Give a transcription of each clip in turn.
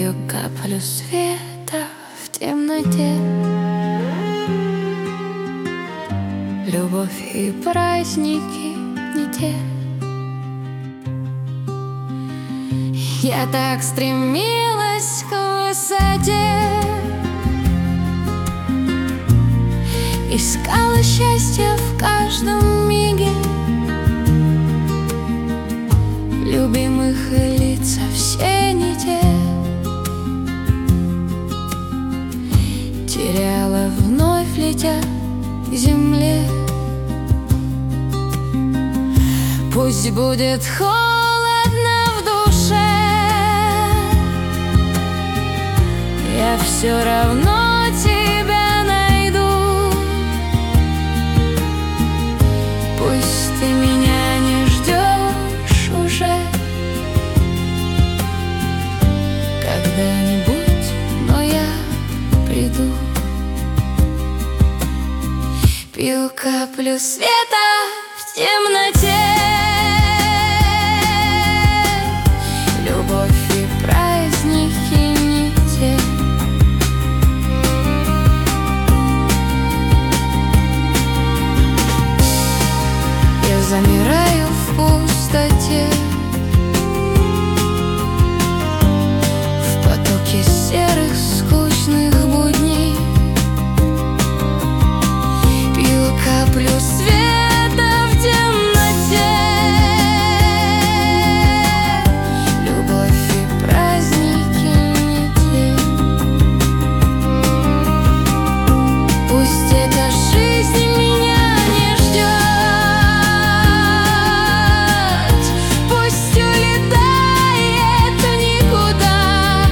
Пью каплю света в темноте. Любовь и праздники не те. Я так стремилась к высоте, искала счастье в каждом миге, любимых лица все не те. Теряла вновь, летя к земле. Пусть будет холодно в душе, я все равно тебя найду. Пусть ты меня не ждешь уже когда-нибудь, но я приду. Пью каплю света в темноте. Любовь и праздники не те. Я замираю в пустоте, в потоке серых скучных будней. Пью каплю света в темноте. Любовь и праздники не те. Пусть эта жизнь меня не ждет, пусть улетает в никуда.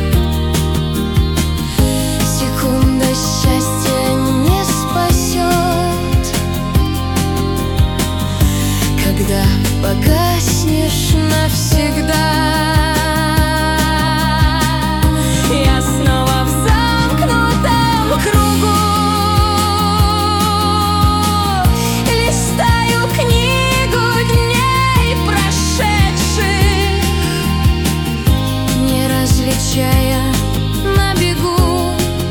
Секунда счастья не спасет, когда погаснешь навсегда. Я снова в замкнутом кругу листаю книгу дней прошедших, не различая на бегу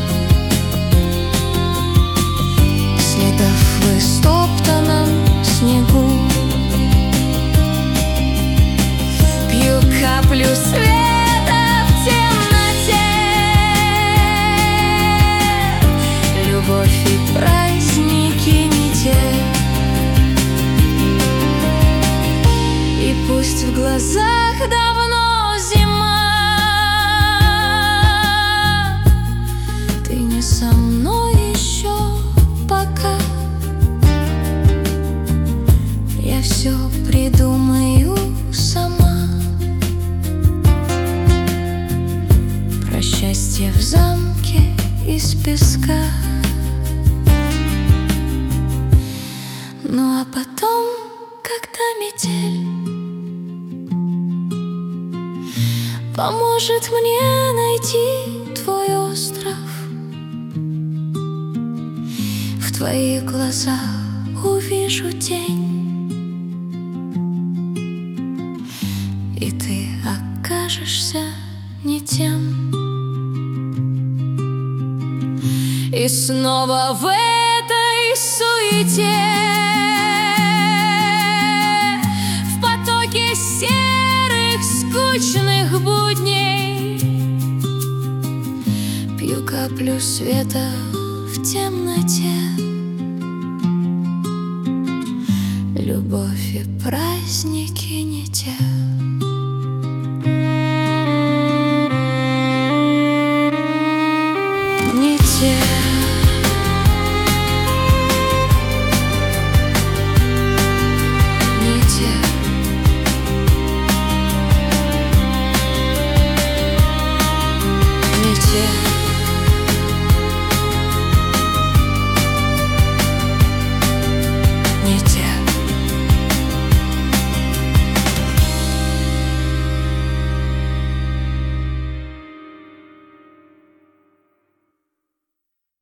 следов в истоптанном снегу. Пью каплю света в темноте. Любовь и праздники не те. И пусть в глазах давно зима, ты не со мной еще пока. Я все придумаю сама. Про счастье в замке из песка. Ну а потом, когда метель поможет мне найти твой остров, в твоих глазах увижу тень, и ты окажешься не тем. И снова в этой суете, в потоке серых скучных будней, пью каплю света в темноте. Любовь и праздники не те.